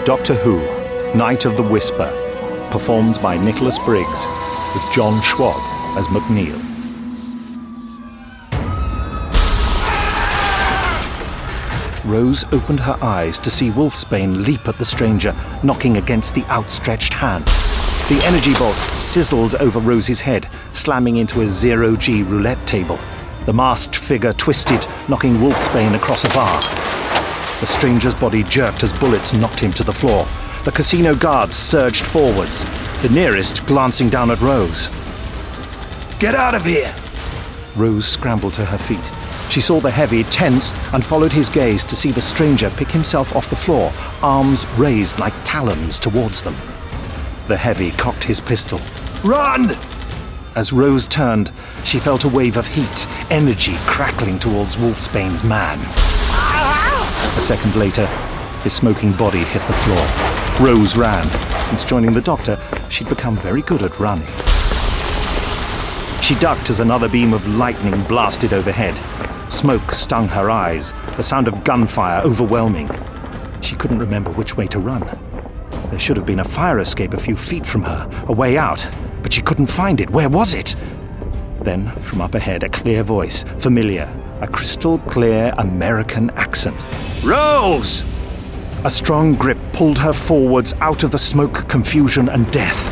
Doctor Who, Night of the Whisper, performed by Nicholas Briggs, with John Schwab as McNeil. Rose opened her eyes to see Wolfsbane leap at the stranger, knocking against the outstretched hand. The energy bolt sizzled over Rose's head, slamming into a zero-G roulette table. The masked figure twisted, knocking Wolfsbane across a bar. The stranger's body jerked as bullets knocked him to the floor. The casino guards surged forwards, the nearest glancing down at Rose. Get out of here! Rose scrambled to her feet. She saw the heavy tense and followed his gaze to see the stranger pick himself off the floor, arms raised like talons towards them. The heavy cocked his pistol. Run! As Rose turned, she felt a wave of heat, energy crackling towards Wolfsbane's man. A second later, his smoking body hit the floor. Rose ran. Since joining the doctor, she'd become very good at running. She ducked as another beam of lightning blasted overhead. Smoke stung her eyes, the sound of gunfire overwhelming. She couldn't remember which way to run. There should have been a fire escape a few feet from her, a way out, but she couldn't find it. Where was it? Then, from up ahead, a clear voice, familiar, a crystal-clear American accent. Rose! A strong grip pulled her forwards out of the smoke, confusion, and death.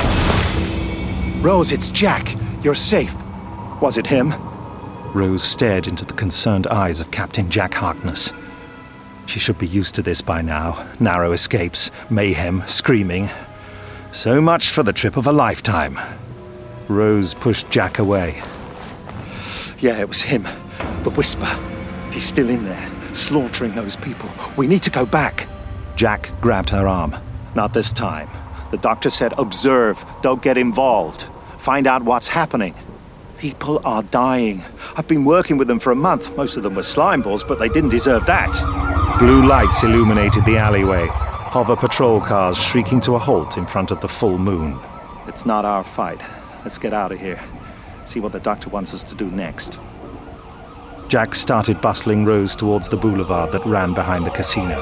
Rose, it's Jack. You're safe. Was it him? Rose stared into the concerned eyes of Captain Jack Harkness. She should be used to this by now. Narrow escapes, mayhem, screaming. So much for the trip of a lifetime. Rose pushed Jack away. Yeah, it was him. The Whisper. He's still in there, slaughtering those people. We need to go back. Jack grabbed her arm. Not this time. The doctor said, observe, don't get involved. Find out what's happening. People are dying. I've been working with them for a month. Most of them were slime balls, but they didn't deserve that. Blue lights illuminated the alleyway. Hover patrol cars shrieking to a halt in front of the full moon. It's not our fight. Let's get out of here. See what the doctor wants us to do next. Jack started bustling Rose towards the boulevard that ran behind the casino.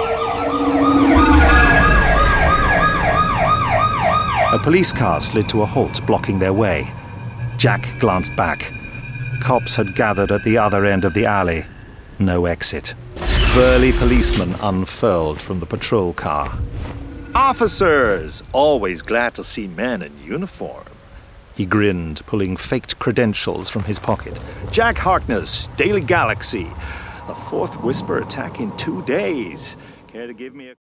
A police car slid to a halt, blocking their way. Jack glanced back. Cops had gathered at the other end of the alley. No exit. Burly policemen unfurled from the patrol car. Officers! Always glad to see men in uniform. He grinned, pulling faked credentials from his pocket. Jack Harkness, Daily Galaxy. The fourth Whisper attack in 2 days. Care to give me a...